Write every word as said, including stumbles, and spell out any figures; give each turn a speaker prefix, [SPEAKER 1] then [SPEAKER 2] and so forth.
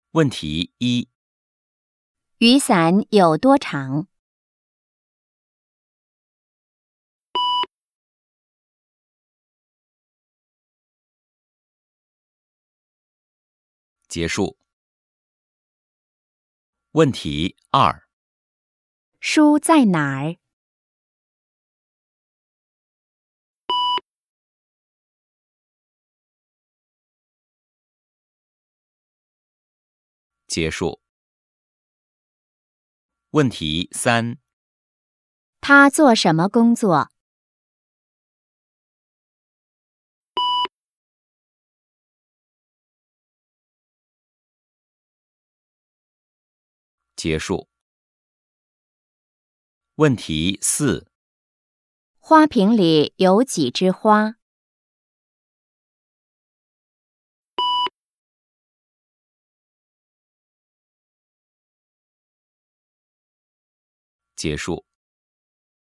[SPEAKER 1] 问题一：
[SPEAKER 2] 雨伞有多长？
[SPEAKER 1] 结束。问题二：
[SPEAKER 2] 书在哪儿？
[SPEAKER 1] 结束。问题三：
[SPEAKER 2] 他做什么工作？
[SPEAKER 1] 结束。问题四：
[SPEAKER 2] 花瓶里有几枝花？
[SPEAKER 1] 结束。